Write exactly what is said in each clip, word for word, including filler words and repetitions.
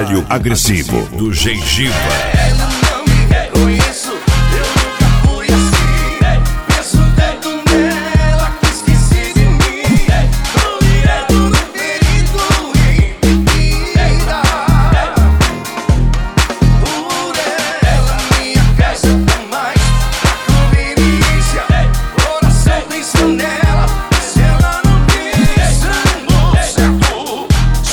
Palio Agressivo do Gengiva. Ela não me reconheço, eu nunca fui assim. Penso tanto nela que esqueci de mim. Tô virando no perigo em bebida. Por ela minha casa tá mais pra conveniência. Coração pensa nela, se ela não pensa no certo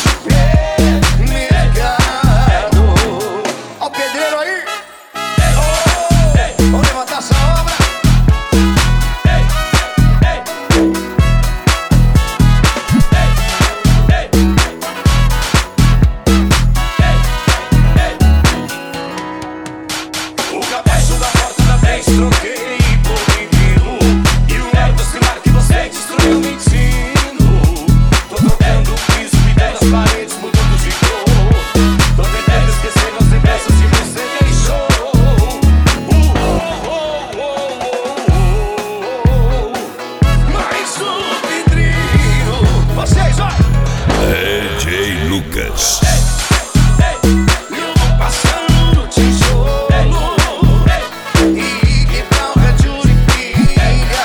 supermercado. Ó o pedreiro aí. Vamos levantar essa obra. O cabeço da porta da vez troquei por menino. E o erro do celular que você destruiu mentindo. Tô trocando o piso, pintando as paredes, mudando de cor. Tô tentando esquecer as lembranças que você deixou. Mais um vidrinho. Vocês, ó. D J Lucas. Eu vou passando no tijolo e quebrar o rádio de pilha.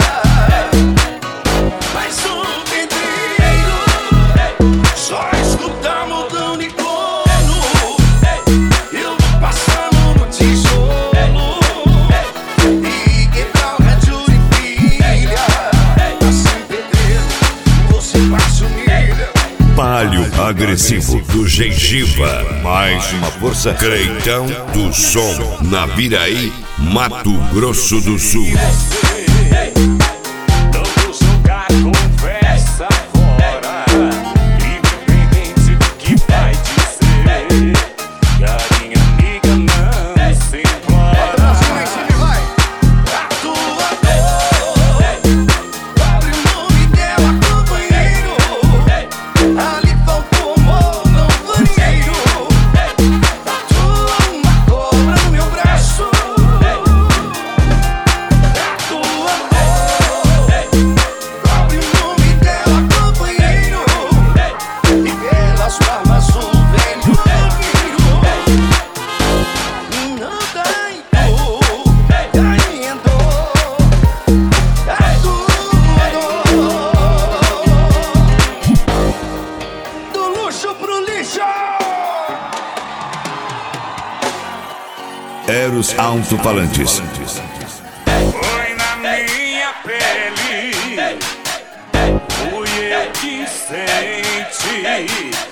Mais um pedreiro, só escutar montão de corno. Eu vou passando no tijolo e quebrar o rádio de pilha. Assim pedreiro, você passa humilha. Palio Agressivo do Gengiva. Mais uma força. Creitão do Som. Na Viraí, Mato Grosso do Sul. Não vou jogar conversa fora, independente do que vai dizer. Que a minha amiga não se implora. A tua dor, cobre o nome dela, companheiro. Ali faltou amor, não banheiro. Tatua uma cobra no meu braço. A tua dor, cobre o nome dela, companheiro. E pelas barbas o velho vampiro. Não caindo, caindo. A tua dor, do luxo pro lixo. Eros Alto-Falantes. Foi na minha pele, fui eu que senti.